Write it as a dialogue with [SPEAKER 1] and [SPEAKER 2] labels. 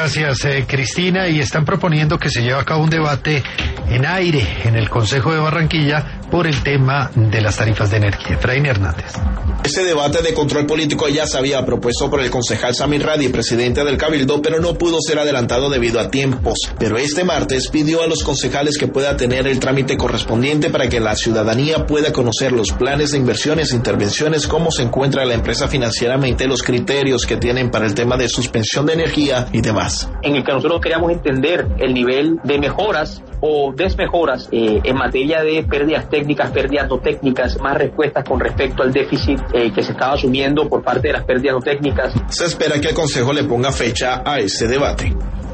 [SPEAKER 1] Gracias, Cristina. Y están proponiendo que se lleve a cabo un debate en aire en el Consejo de Barranquilla por el tema de las tarifas de energía. Efraín Hernández.
[SPEAKER 2] Ese debate de control político ya se había propuesto por el concejal Samir Radi, presidente del Cabildo, pero no pudo ser adelantado debido a tiempos. Pero este martes pidió a los concejales que pueda tener el trámite correspondiente para que la ciudadanía pueda conocer los planes de inversiones e intervenciones, cómo se encuentra la empresa financieramente, los criterios que tienen para el tema de suspensión de energía y demás.
[SPEAKER 3] En el que nosotros queríamos entender el nivel de mejoras o desmejoras en materia de pérdidas técnicas, pérdidas no técnicas, más respuestas con respecto al déficit que se estaba asumiendo por parte de las pérdidas no técnicas.
[SPEAKER 2] Se espera que el Consejo le ponga fecha a este debate.